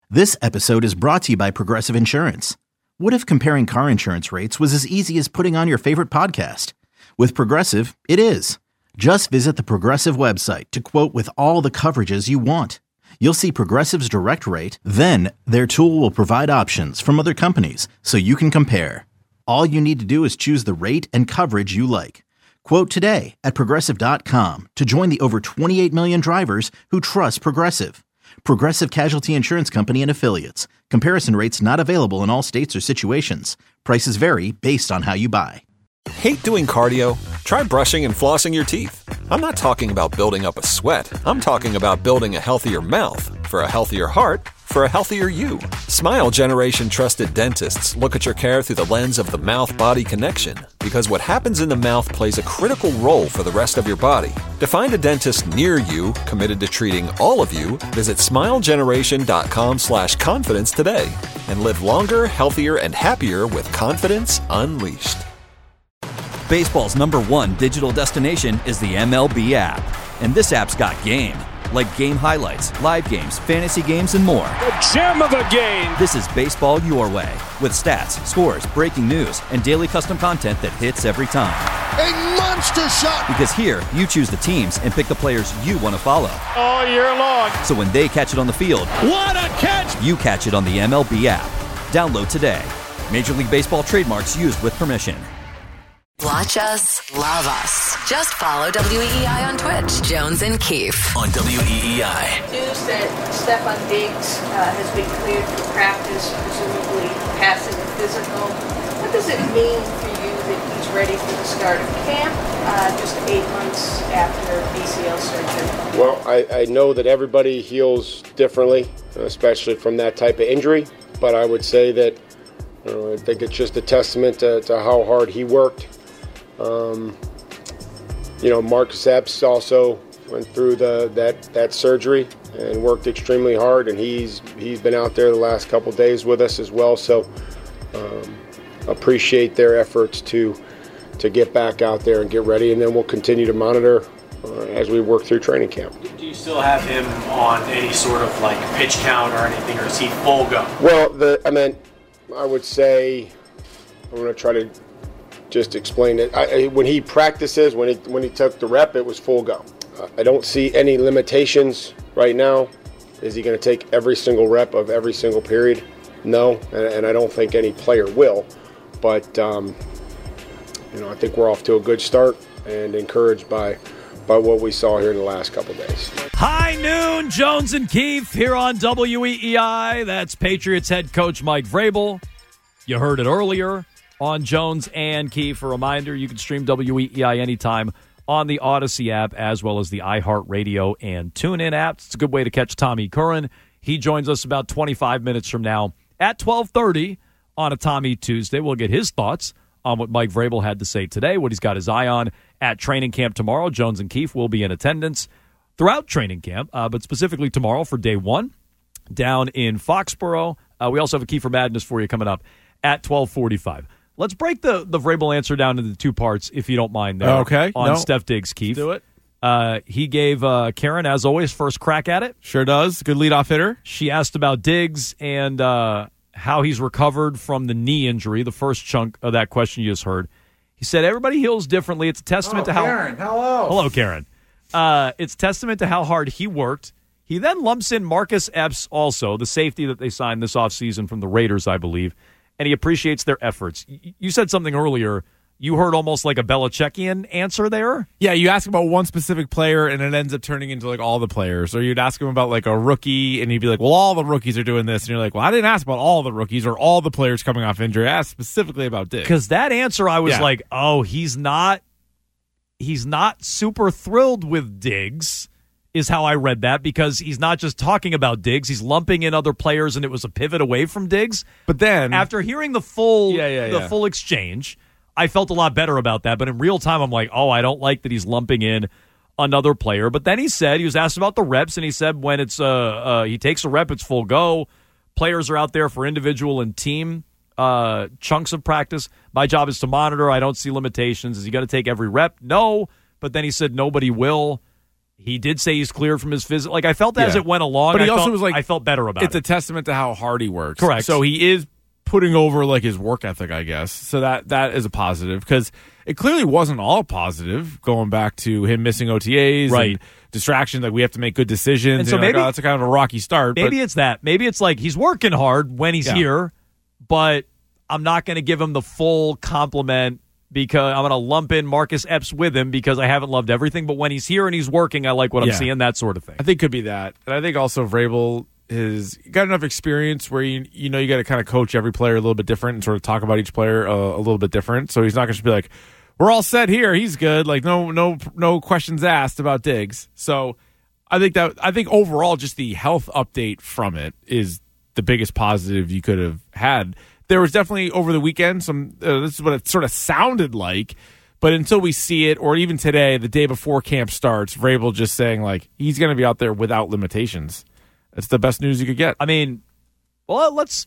This episode is brought to you by Progressive Insurance. What if comparing car insurance rates was as easy as putting on your favorite podcast? With Progressive, it is. Just visit the Progressive website to quote with all the coverages you want. You'll see Progressive's direct rate, then their tool will provide options from other companies so you can compare. All you need to do is choose the rate and coverage you like. Quote today at Progressive.com to join the over 28 million drivers who trust Progressive. Progressive Casualty Insurance Company and Affiliates. Comparison rates not available in all states or situations. Prices vary based on how you buy. Hate doing cardio? Try brushing and flossing your teeth. I'm not talking about building up a sweat. I'm talking about building a healthier mouth. For a healthier heart, for a healthier you. Smile Generation trusted dentists look at your care through the lens of the mouth-body connection, because what happens in the mouth plays a critical role for the rest of your body. To find a dentist near you committed to treating all of you, visit smilegeneration.com/confidence today and live longer, healthier, and happier with confidence unleashed. Baseball's #1 digital destination is the MLB app. And this app's got game. Like game highlights, live games, fantasy games, and more. The gem of a game! This is baseball your way. With stats, scores, breaking news, and daily custom content that hits every time. A monster shot! Because here, you choose the teams and pick the players you want to follow. All year long. So when they catch it on the field, what a catch! You catch it on the MLB app. Download today. Major League Baseball trademarks used with permission. Watch us, love us. Just follow WEEI on Twitch. Jones and Keefe on WEEI. News that Stefan Diggs has been cleared for practice, presumably passing the physical. What does it mean for you that he's ready for the start of camp, just 8 months after ACL surgery? Well, I know that everybody heals differently, especially from that type of injury, but I would say that I think it's just a testament to how hard he worked. Marcus Epps also went through that surgery and worked extremely hard, and he's been out there the last couple days with us as well. So appreciate their efforts to get back out there and get ready, and then we'll continue to monitor as we work through training camp. Do you still have him on any sort of like pitch count or anything, or is he full go? Well, I would say I'm going to try to just explain it. When he practices, when he took the rep, it was full go. I don't see any limitations right now. Is he going to take every single rep of every single period? No, and I don't think any player will. But I think we're off to a good start and encouraged by what we saw here in the last couple of days. High noon, Jones and Keefe here on WEEI. That's Patriots head coach Mike Vrabel. You heard it earlier on Jones and Keefe. A reminder, you can stream WEEI anytime on the Odyssey app as well as the iHeartRadio and TuneIn apps. It's a good way to catch Tommy Curran. He joins us about 25 minutes from now at 12:30 on a Tommy Tuesday. We'll get his thoughts on what Mike Vrabel had to say today, what he's got his eye on at training camp tomorrow. Jones and Keefe will be in attendance throughout training camp, but specifically tomorrow for day one down in Foxborough. We also have a Kiefer Madness for you coming up at 12:45. Let's break the Vrabel answer down into two parts, if you don't mind, there. Okay. On Steph Diggs, Keefe. Do it. He gave Karen, as always, first crack at it. Sure does. Good leadoff hitter. She asked about Diggs and how he's recovered from the knee injury, the first chunk of that question you just heard. He said, everybody heals differently. It's a testament to how... Karen, hello. Hello, Karen. It's testament to how hard he worked. He then lumps in Marcus Epps also, the safety that they signed this offseason from the Raiders, I believe, and he appreciates their efforts. You said something earlier. You heard almost like a Belichickian answer there? Yeah, you ask about one specific player, and it ends up turning into like all the players. Or you'd ask him about like a rookie, and he'd be like, well, all the rookies are doing this. And you're like, well, I didn't ask about all the rookies or all the players coming off injury. I asked specifically about Diggs. Because that answer, I was like, oh, he's not super thrilled with Diggs, is how I read that, because he's not just talking about Diggs, he's lumping in other players, and it was a pivot away from Diggs. But then, after hearing the full full exchange, I felt a lot better about that. But in real time, I'm like, oh, I don't like that he's lumping in another player. But then he was asked about the reps, and he said when it's he takes a rep, it's full go. Players are out there for individual and team chunks of practice. My job is to monitor. I don't see limitations. Is he going to take every rep? No. But then he said nobody will. He did say he's cleared from his physical. Like, I felt as it went along, but he I felt better about it. It's a testament to how hard he works. Correct. So he is putting over like his work ethic, I guess. So that is a positive, because it clearly wasn't all positive going back to him missing OTAs and distractions. Like, we have to make good decisions. And so maybe that's a kind of a rocky start. Maybe it's that. Maybe it's like he's working hard when he's here, but I'm not going to give him the full compliment because I'm going to lump in Marcus Epps with him because I haven't loved everything. But when he's here and he's working, I like what I'm seeing, that sort of thing. I think it could be that. And I think also Vrabel has got enough experience where you got to kind of coach every player a little bit different and sort of talk about each player a little bit different. So he's not going to be like, we're all set here, he's good. Like, no questions asked about Diggs. So I think overall just the health update from it is the biggest positive you could have had. There was definitely over the weekend some this is what it sort of sounded like, but until we see it, or even today, the day before camp starts, Vrabel just saying like he's going to be out there without limitations. It's the best news you could get. I mean, well, let's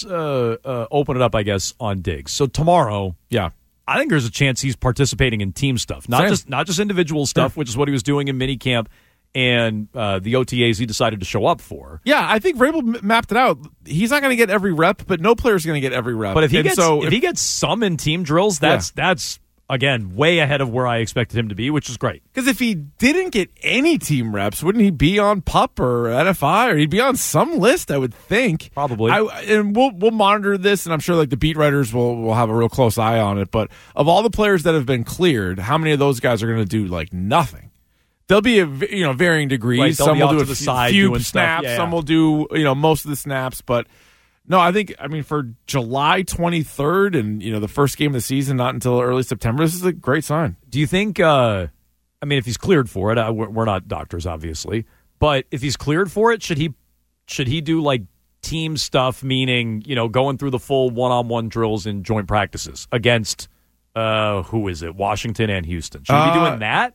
open it up, I guess, on Diggs. So tomorrow, I think there's a chance he's participating in team stuff, not just individual stuff, which is what he was doing in minicamp and the OTAs he decided to show up for. Yeah, I think Vrabel mapped it out. He's not going to get every rep, but no player's going to get every rep. But if he gets some in team drills, that's again way ahead of where I expected him to be, which is great. Because if he didn't get any team reps, wouldn't he be on PUP or NFI, or he'd be on some list? I would think probably. And we'll monitor this, and I'm sure like the beat writers will have a real close eye on it. But of all the players that have been cleared, how many of those guys are going to do like nothing? There'll be varying degrees. Right, some will do a few snaps. Some will do most of the snaps. But no, I mean for July 23rd and the first game of the season, not until early September. This is a great sign. Do you think? I mean, if he's cleared for it, we're not doctors, obviously. But if he's cleared for it, should he do like team stuff? Meaning, going through the full one-on-one drills and joint practices against who is it? Washington and Houston. Should he be doing that?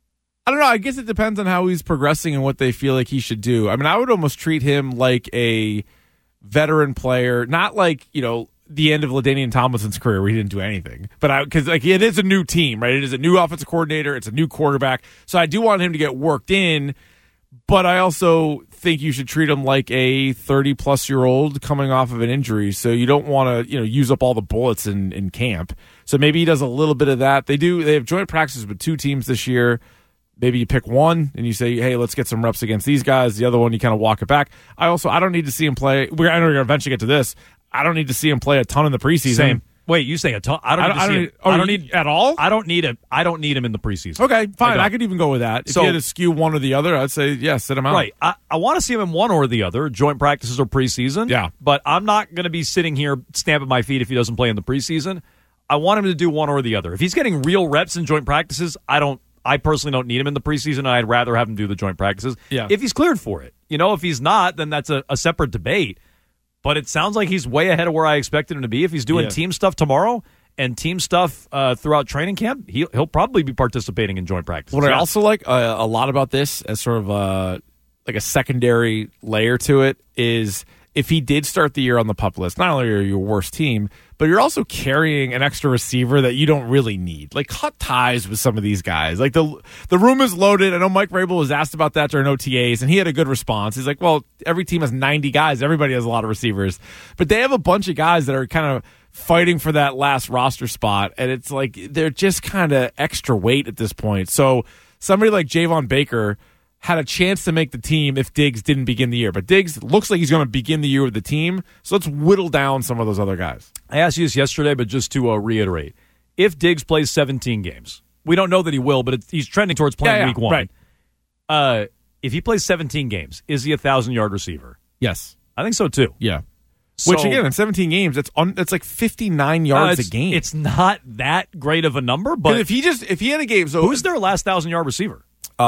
I don't know. I guess it depends on how he's progressing and what they feel like he should do. I mean, I would almost treat him like a veteran player, not like, the end of LaDainian Tomlinson's career where he didn't do anything. But because it is a new team, right? It is a new offensive coordinator. It's a new quarterback. So I do want him to get worked in, but I also think you should treat him like a 30-plus-year-old coming off of an injury. So you don't want to, use up all the bullets in camp. So maybe he does a little bit of that. They have joint practices with two teams this year. Maybe you pick one and you say, hey, let's get some reps against these guys. The other one, you kind of walk it back. I don't need to see him play. I know we're going to eventually get to this. I don't need to see him play a ton in the preseason. Same. Wait, you say a ton? I don't need at all. I don't need him in the preseason. Okay, fine. I could even go with that. If you had to skew one or the other, I'd say sit him out. Right. I want to see him in one or the other, joint practices or preseason. Yeah. But I'm not going to be sitting here stamping my feet if he doesn't play in the preseason. I want him to do one or the other. If he's getting real reps in joint practices, I personally don't need him in the preseason. I'd rather have him do the joint practices. Yeah. If he's cleared for it. If he's not, then that's a separate debate. But it sounds like he's way ahead of where I expected him to be. If he's doing team stuff tomorrow and team stuff throughout training camp, he'll probably be participating in joint practice. What I also like a lot about this as sort of like a secondary layer to it is if he did start the year on the PUP list, not only are you your worst team, but you're also carrying an extra receiver that you don't really need. Like, cut ties with some of these guys. Like, the room is loaded. I know Mike Vrabel was asked about that during OTAs, and he had a good response. He's like, well, every team has 90 guys. Everybody has a lot of receivers. But they have a bunch of guys that are kind of fighting for that last roster spot, and it's like they're just kind of extra weight at this point. So somebody like Javon Baker had a chance to make the team if Diggs didn't begin the year. But Diggs looks like he's going to begin the year with the team, so let's whittle down some of those other guys. I asked you this yesterday, but just to reiterate, if Diggs plays 17 games, we don't know that he will, but he's trending towards playing week one. Right. If he plays 17 games, is he a 1,000-yard receiver? Yes. I think so, too. Yeah. Which, again, in 17 games, it's like 59 yards a game. It's not that great of a number, but if he had a game... So who's their last 1,000-yard receiver?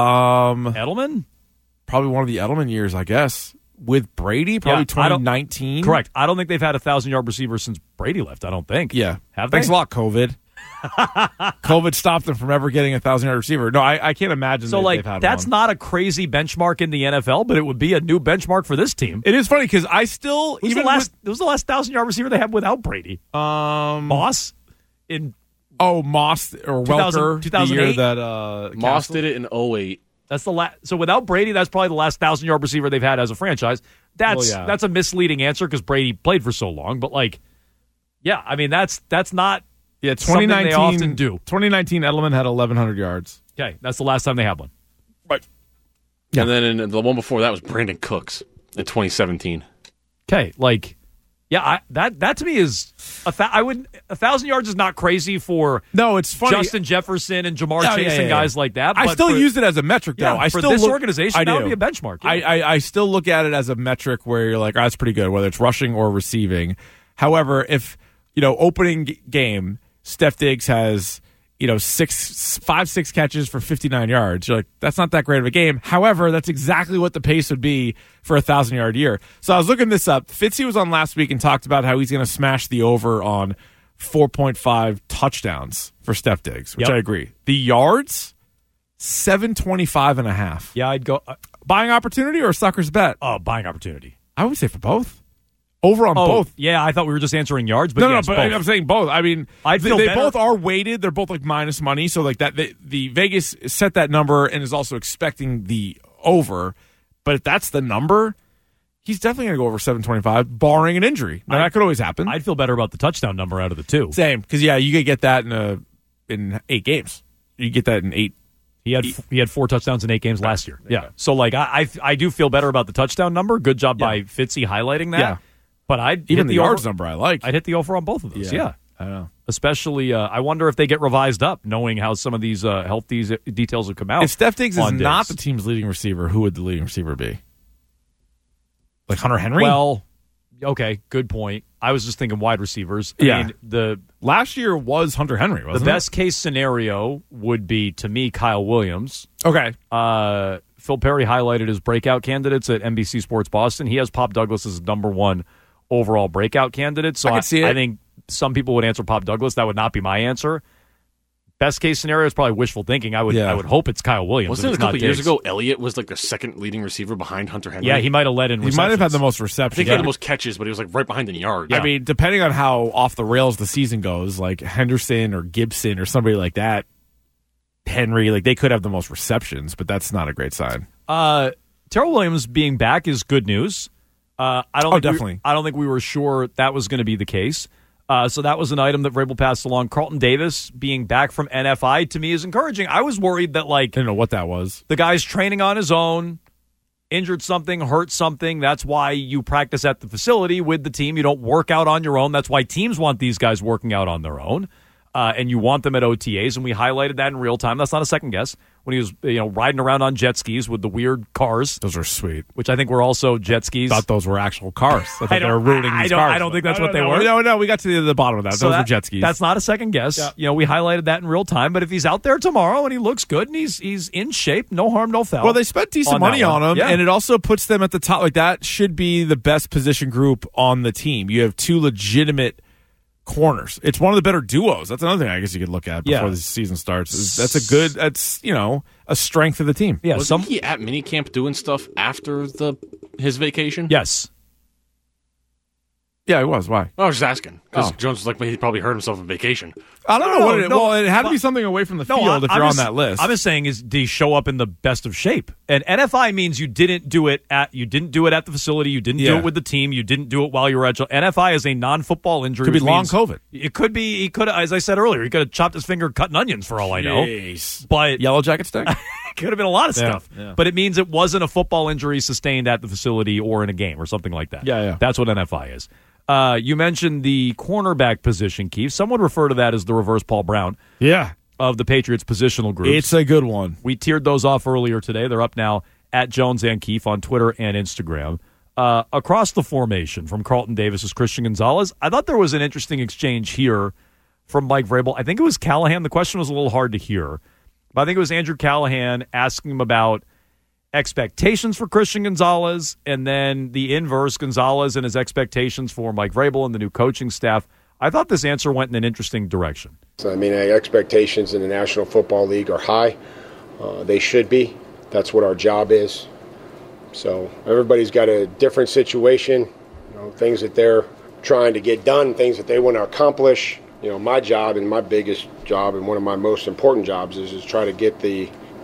Edelman? Probably one of the Edelman years, I guess. With Brady, probably 2019. Correct. I don't think they've had a 1,000-yard receiver since Brady left, I don't think. Yeah. Have they? Thanks a lot, COVID. COVID stopped them from ever getting a 1,000-yard receiver. No, I can't imagine they've had that's one. not a crazy benchmark in the NFL, but it would be a new benchmark for this team. It is funny because I still... Who's the last 1,000-yard receiver they had without Brady? Moss? Moss or Welker. 2008? The year that Moss did it in 2008. That's the last. So without Brady, that's probably the last 1,000-yard receiver they've had as a franchise. That's a misleading answer because Brady played for so long. But I mean that's not. Yeah, 2019 they often do. 2019 Edelman had 1,100 yards. Okay, that's the last time they had one. Right. Yeah. And then the one before that was Brandon Cooks in 2017. Okay, that to me is 1,000 yards is not crazy for it's funny. Justin Jefferson and Jamar Chase and guys like that. I still use it as a metric though. Yeah, for this organization, that would be a benchmark. Yeah. I still look at it as a metric where you're like, that's pretty good, whether it's rushing or receiving. However, if opening game, Steph Diggs has 5-6 catches for 59 yards. You're like, that's not that great of a game. However, that's exactly what the pace would be for a 1,000-yard year. So I was looking this up. Fitzy was on last week and talked about how he's going to smash the over on 4.5 touchdowns for Steph Diggs, which I agree. The yards, 725.5. Yeah, I'd go buying opportunity or sucker's bet. Oh, buying opportunity. I would say for both. Over on both. Yeah, I thought we were just answering yards, but but I'm saying both. I mean, they both are weighted. They're both minus money, so that the Vegas set that number and is also expecting the over. But if that's the number, he's definitely going to go over 725, barring an injury. Now that could always happen. I'd feel better about the touchdown number out of the two. Same, because you could get that in 8 games. You get that in 8. He had 4 touchdowns in 8 games last year. Yeah, so I do feel better about the touchdown number. Good job by Fitzy highlighting that. Yeah. But I'd even the yards number I like. I'd hit the over on both of those. Yeah. I know. Especially, I wonder if they get revised up, knowing how some of these health details have come out. If Steph Diggs is not the team's leading receiver, who would the leading receiver be? Like Hunter Henry? Well, okay, good point. I was just thinking wide receivers. I mean, the last year was Hunter Henry, wasn't it? The best case scenario would be, to me, Kyle Williams. Okay. Phil Perry highlighted his breakout candidates at NBC Sports Boston. He has Pop Douglas as number 1 overall breakout candidate. So I think some people would answer Pop Douglas. That would not be my answer. Best case scenario is probably wishful thinking. I would hope it's Kyle Williams. Wasn't it a couple years ago Elliott was like the second leading receiver behind Hunter Henry? Yeah, he might have led in receptions. He might have had the most receptions. I think he had the most catches, but he was like right behind in yards. Yeah. I mean, depending on how off the rails the season goes, like Henderson or Gibson or somebody like that, Henry, like they could have the most receptions, but that's not a great sign. Terrell Williams being back is good news. Definitely. I don't think we were sure that was going to be the case. So that was an item that Vrabel passed along. Carlton Davis being back from NFI to me is encouraging. I was worried that I didn't know what that was. The guy's training on his own, injured something, hurt something. That's why you practice at the facility with the team. You don't work out on your own. That's why teams want these guys working out on their own. And you want them at OTAs, and we highlighted that in real time. That's not a second guess. When he was riding around on jet skis with the weird cars. Those are sweet. Which I think were also jet skis. I thought those were actual cars. I thought they were ruining these cars. I don't think that's what they were. No, we got to the bottom of that. Those were jet skis. That's not a second guess. Yeah. We highlighted that in real time. But if he's out there tomorrow and he looks good and he's in shape, no harm, no foul. Well, they spent decent money on him, and it also puts them at the top. Like that should be the best position group on the team. You have 2 legitimate corners. It's one of the better duos. That's another thing I guess you could look at before the season starts. That's a strength of the team. Yeah, wasn't he at minicamp doing stuff after his vacation? Yes. Yeah, he was. Why? I was just asking because Jones was like, he probably hurt himself on vacation. I don't know what it. Well, it had to be something away from the field if you're on that list. I'm just saying, did he show up in the best of shape? And NFI means you didn't do it at the facility. You didn't do it with the team. You didn't do it while you were at. NFI is a non-football injury. Could be long COVID. It could be. He could, as I said earlier, he could have chopped his finger cutting onions for all I know. Jeez. But Yellow Jacket stick. Could have been a lot of stuff. Yeah. But it means it wasn't a football injury sustained at the facility or in a game or something like that. Yeah. That's what NFI is. You mentioned the cornerback position, Keith. Some would refer to that as the reverse Paul Brown. Yeah. Of the Patriots positional groups. It's a good one. We tiered those off earlier today. They're up now at Jones and Keith on Twitter and Instagram. Across the formation from Carlton Davis is Christian Gonzalez. I thought there was an interesting exchange here from Mike Vrabel. I think it was Callahan. The question was a little hard to hear. But I think it was Andrew Callahan asking him about expectations for Christian Gonzalez, and then the inverse, Gonzalez and his expectations for Mike Vrabel and the new coaching staff. I thought this answer went in an interesting direction. I mean, expectations in the National Football League are high. They should be. That's what our job is. So everybody's got a different situation, things that they're trying to get done, things that they want to accomplish. My job and my biggest job and one of my most important jobs is try to get the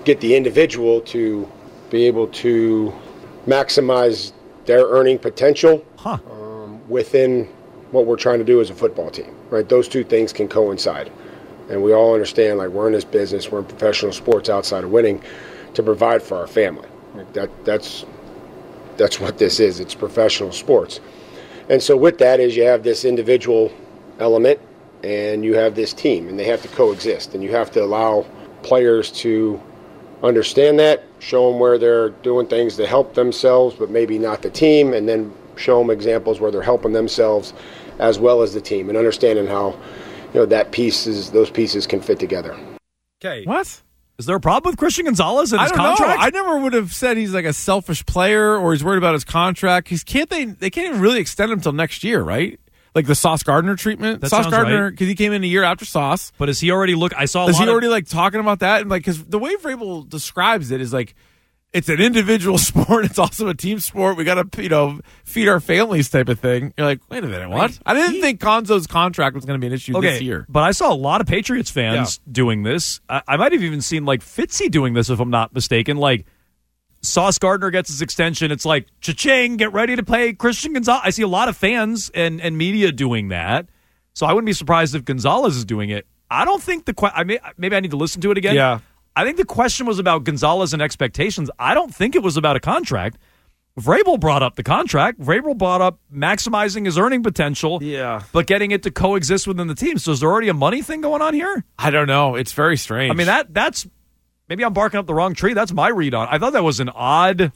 get the individual to be able to maximize their earning potential within what we're trying to do as a football team, right? Those two things can coincide. And we all understand, like, we're in this business, we're in professional sports outside of winning to provide for our family. Like that's what this is. It's professional sports. And so with that is you have this individual element and you have this team, and they have to coexist. And you have to allow players to understand that, show them where they're doing things to help themselves, but maybe not the team, and then show them examples where they're helping themselves as well as the team, and understanding how those pieces can fit together. Okay. What? Is there a problem with Christian Gonzalez and his contract? I never would have said he's like a selfish player or he's worried about his contract. They can't even really extend him until next year, right? Like the Sauce Gardner treatment. That Sauce Gardner, right. because he came in a year after Sauce. But is he already Is he already like talking about that? And like, because the way Vrabel describes it is like, it's an individual sport. It's also a team sport. We got to, feed our families type of thing. You're like, wait a minute, what? I didn't think Gonzo's contract was going to be an issue this year. But I saw a lot of Patriots fans doing this. I might have even seen like Fitzy doing this, if I'm not mistaken. Like Sauce Gardner gets his extension. It's like, cha-ching, get ready to play Christian Gonzalez. I see a lot of fans and media doing that. So I wouldn't be surprised if Gonzalez is doing it. I don't think maybe I need to listen to it again. Yeah. I think the question was about Gonzalez and expectations. I don't think it was about a contract. Vrabel brought up the contract. Vrabel brought up maximizing his earning potential, but getting it to coexist within the team. So is there already a money thing going on here? I don't know. It's very strange. I mean, that's maybe I'm barking up the wrong tree. That's my read on it. I thought that was an odd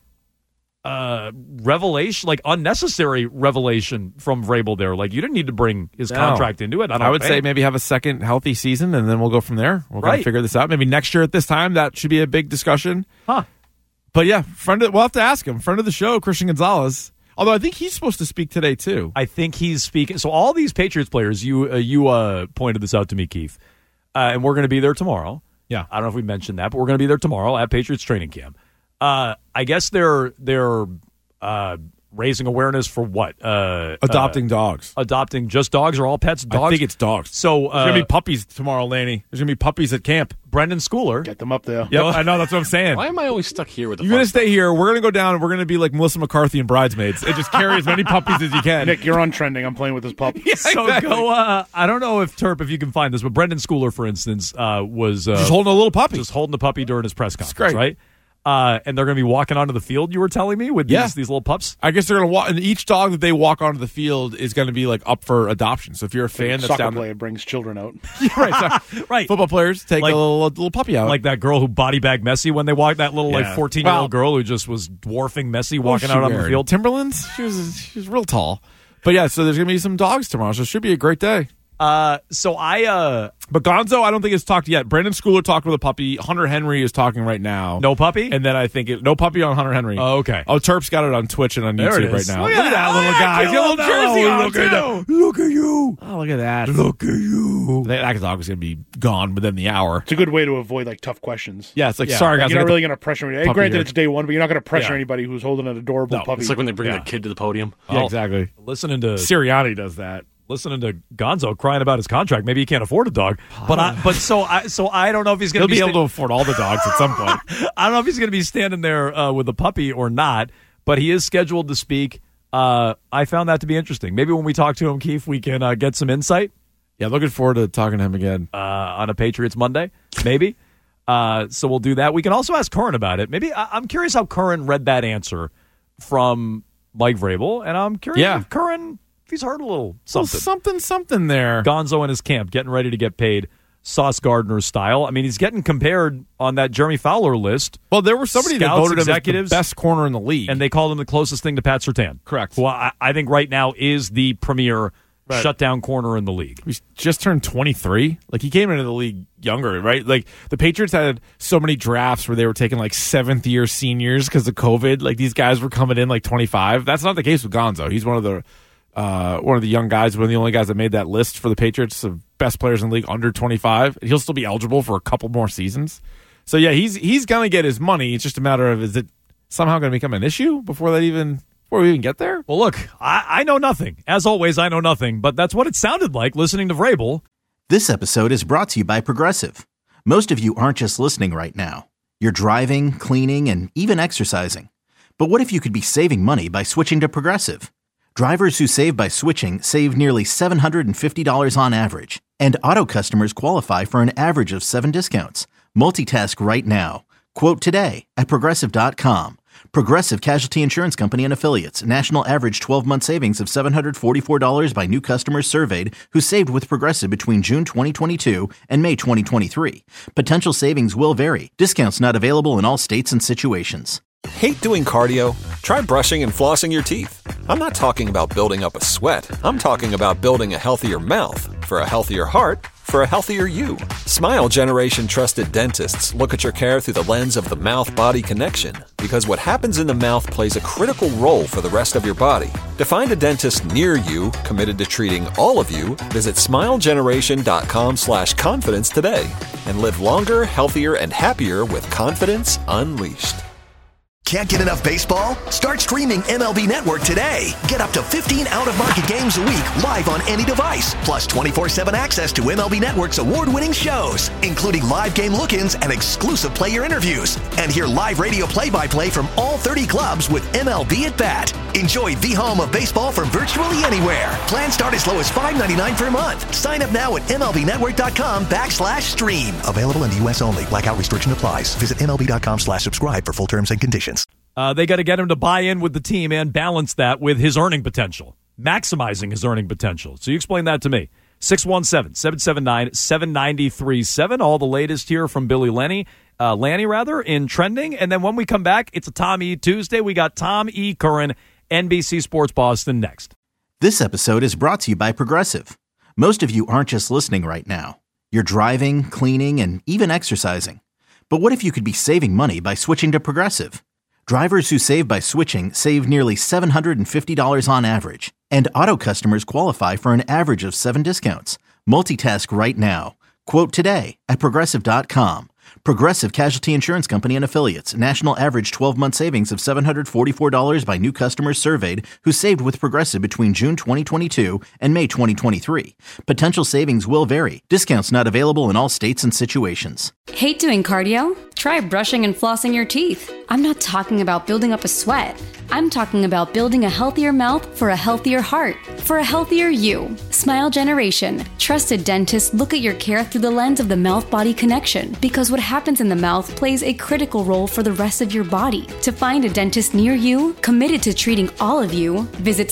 revelation, like unnecessary revelation from Vrabel there. Like, you didn't need to bring his contract into it. I would say maybe have a second healthy season, and then we'll go from there. We'll kind of figure this out. Maybe next year at this time, that should be a big discussion. But yeah, we'll have to ask him. Friend of the show, Christian Gonzalez. Although I think he's supposed to speak today too. I think he's speaking. So all these Patriots players, you pointed this out to me, Keith, and we're going to be there tomorrow. Yeah, I don't know if we mentioned that, but we're going to be there tomorrow at Patriots training camp. I guess they're raising awareness for what? Adopting dogs. Adopting just dogs or all pets? Dogs? I think it's dogs. So there's going to be puppies tomorrow, Lanny. There's going to be puppies at camp. Brendan Schooler. Get them up there. Yep, I know. That's what I'm saying. Why am I always stuck here with the You're going to stay here. We're going to go down and we're going to be like Melissa McCarthy and Bridesmaids and just carry as many puppies as you can. Nick, you're on trending. I'm playing with this pup. Yeah, so exactly. I don't know if you can find this, but Brendan Schooler, for instance, was just holding a little puppy. Just holding the puppy during his press conference, right? And they're going to be walking onto the field, you were telling me, with these little pups? I guess they're going to walk, and each dog that they walk onto the field is going to be like up for adoption. So if you're a fan that's soccer down player brings children out. right. Football players take a little puppy out. Like that girl who body bagged Messi when they walked, that little 14-year-old girl who just was dwarfing Messi walking out on the field. Timberlands? She was real tall. But yeah, so there's going to be some dogs tomorrow, so it should be a great day. But Gonzo, I don't think it's talked yet. Brandon Schooler talked with a puppy. Hunter Henry is talking right now. No puppy? And then I think no puppy on Hunter Henry. Oh, okay. Oh, Terp's got it on Twitch and on YouTube right now. Look at that little guy. He's got a little jersey on, Look at you. Oh, look at that. Look at you. That dog is going to be gone within the hour. It's a good way to avoid like tough questions. Yeah, it's like, sorry, guys. You're not really going to pressure anybody. Hey, granted, here. it's day one, but you're not going to pressure anybody who's holding an adorable puppy. It's like when they bring their kid to the podium. Yeah, exactly. Listening to Sirianni does that. Listening to Gonzo crying about his contract. Maybe he can't afford a dog, but I don't know if he's going to be able to afford all the dogs at some point. I don't know if he's going to be standing there with a puppy or not, but he is scheduled to speak. I found that to be interesting. Maybe when we talk to him, Keith, we can get some insight. Yeah, looking forward to talking to him again on a Patriots Monday, maybe. So we'll do that. We can also ask Curran about it. Maybe I'm curious how Curran read that answer from Mike Vrabel, and I'm curious if Curran. He's heard a little something there. Gonzo in his camp, getting ready to get paid Sauce Gardner style. I mean, he's getting compared on that Jeremy Fowler list. Well, there was somebody that voted him as the best corner in the league. And they called him the closest thing to Pat Surtain. Correct. Who I think right now is the premier shutdown corner in the league. He's just turned 23. Like, he came into the league younger, right? Like, the Patriots had so many drafts where they were taking like 7th-year seniors because of COVID. Like, these guys were coming in like 25. That's not the case with Gonzo. He's one of the young guys, one of the only guys that made that list for the Patriots of best players in the league under 25. He'll still be eligible for a couple more seasons. So yeah, he's going to get his money. It's just a matter of, is it somehow going to become an issue before we even get there? Well, look, I know nothing. As always, I know nothing, but that's what it sounded like listening to Vrabel. This episode is brought to you by Progressive. Most of you aren't just listening right now. You're driving, cleaning, and even exercising. But what if you could be saving money by switching to Progressive? Drivers who save by switching save nearly $750 on average, and auto customers qualify for an average of 7 discounts. Multitask right now. Quote today at Progressive.com. Progressive Casualty Insurance Company and Affiliates. National average 12-month savings of $744 by new customers surveyed who saved with Progressive between June 2022 and May 2023. Potential savings will vary. Discounts not available in all states and situations. Hate doing cardio? Try brushing and flossing your teeth. I'm not talking about building up a sweat. I'm talking about building a healthier mouth. For a healthier heart, for a healthier you. Smile Generation trusted dentists look at your care through the lens of the mouth-body connection, because what happens in the mouth plays a critical role for the rest of your body. To find a dentist near you committed to treating all of you, visit smilegeneration.com/confidence today and live longer, healthier, and happier with confidence unleashed. Can't get enough baseball? Start streaming MLB Network today. Get up to 15 out-of-market games a week live on any device, plus 24/7 access to MLB Network's award-winning shows, including live game look-ins and exclusive player interviews. And hear live radio play-by-play from all 30 clubs with MLB at Bat. Enjoy the home of baseball from virtually anywhere. Plans start as low as $5.99 per month. Sign up now at MLBnetwork.com/stream. Available in the U.S. only. Blackout restriction applies. Visit MLB.com/subscribe for full terms and conditions. They got to get him to buy in with the team and balance that with his earning potential, maximizing his earning potential. So you explain that to me. 617-779-7937. All the latest here from Billy Lanny, in trending. And then when we come back, it's a Tom E. Tuesday. We got Tom E. Curran, NBC Sports Boston, next. This episode is brought to you by Progressive. Most of you aren't just listening right now. You're driving, cleaning, and even exercising. But what if you could be saving money by switching to Progressive? Drivers who save by switching save nearly $750 on average, and auto customers qualify for an average of 7 discounts. Multitask right now. Quote today at Progressive.com. Progressive Casualty Insurance Company and Affiliates. National average 12-month savings of $744 by new customers surveyed who saved with Progressive between June 2022 and May 2023. Potential savings will vary. Discounts not available in all states and situations. Hate doing cardio? Try brushing and flossing your teeth. I'm not talking about building up a sweat. I'm talking about building a healthier mouth for a healthier heart, for a healthier you. Smile Generation. Trusted dentists look at your care through the lens of the mouth-body connection, because what happens in the mouth plays a critical role for the rest of your body. To find a dentist near you, committed to treating all of you, visit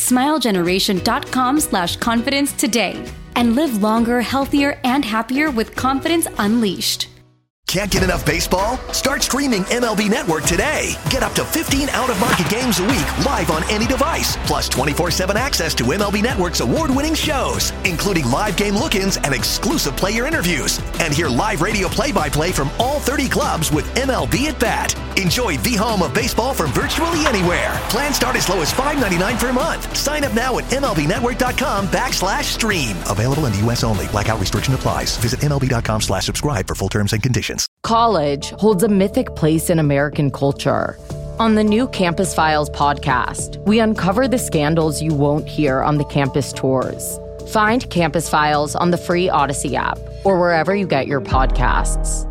smilegeneration.com/confidence today and live longer, healthier, and happier with confidence unleashed. Can't get enough baseball? Start streaming MLB Network today. Get up to 15 out-of-market games a week live on any device, plus 24/7 access to MLB Network's award-winning shows, including live game look-ins and exclusive player interviews. And hear live radio play-by-play from all 30 clubs with MLB at Bat. Enjoy the home of baseball from virtually anywhere. Plans start as low as $5.99 per month. Sign up now at MLBnetwork.com/stream. Available in the U.S. only. Blackout restriction applies. Visit MLB.com/subscribe for full terms and conditions. College holds a mythic place in American culture. On the new Campus Files podcast, we uncover the scandals you won't hear on the campus tours. Find Campus Files on the free Odyssey app or wherever you get your podcasts.